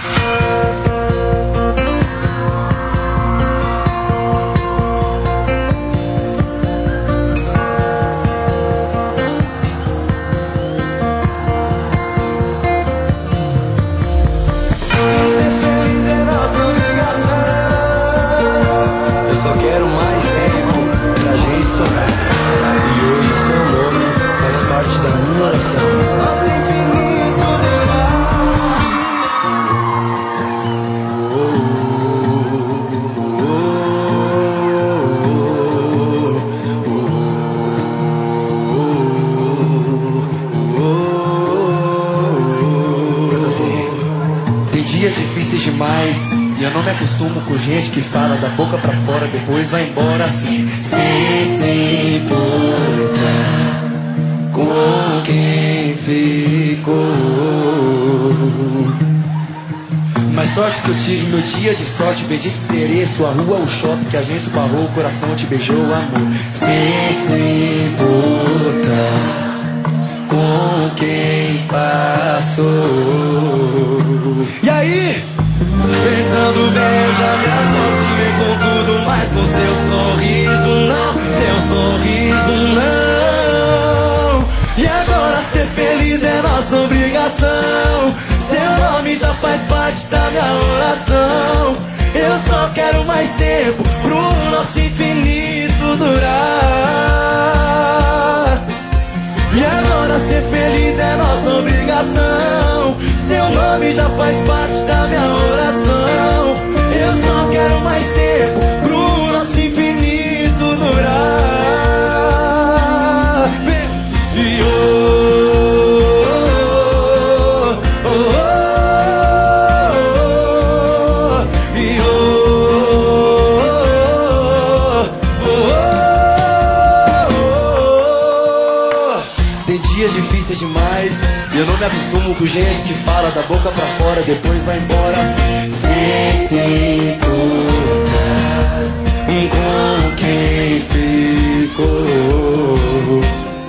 Dias difíceis demais e eu não me acostumo com gente que fala da boca pra fora, depois vai embora assim, sem se importar com quem ficou. Mas sorte que eu tive meu dia de sorte, bendito endereço, a rua, o shopping que a gente esbarrou, o coração te beijou, amor, sem se importar com quem passou. E aí, pensando bem, eu já me aproximei com tudo, mas com seu sorriso não, seu sorriso não. E agora ser feliz é nossa obrigação, seu nome já faz parte da minha oração. Eu só quero mais tempo pro nosso infinito durar. E agora ser feliz é nossa obrigação, seu nome já faz parte da minha oração. Eu só quero mais tempo pro nosso infinito durar. E tem dias difíceis demais e eu não me acostumo com gente que fala da boca pra fora, depois vai embora assim, sem se importar com quem ficou.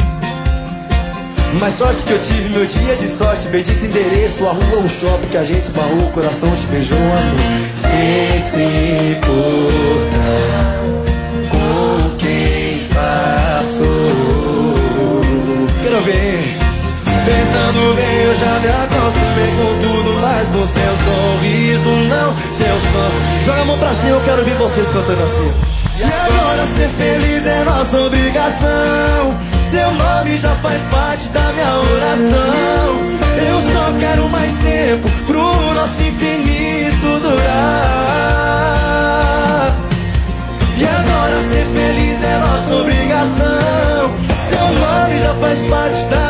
Mas sorte que eu tive meu dia de sorte, bendito endereço, a rua, o shopping que a gente esbarrou, o coração te beijou, amor, sem se importar com quem passou. Quero ver. Pensando bem, eu já me acostumei com tudo, mas com seu sorriso não, seu sorriso. Joga a mão pra cima, eu quero ver vocês cantando assim. E agora ser feliz é nossa obrigação, seu nome já faz parte da minha oração. Eu só quero mais tempo pro nosso infinito durar. E agora ser feliz é nossa obrigação, seu nome já faz parte da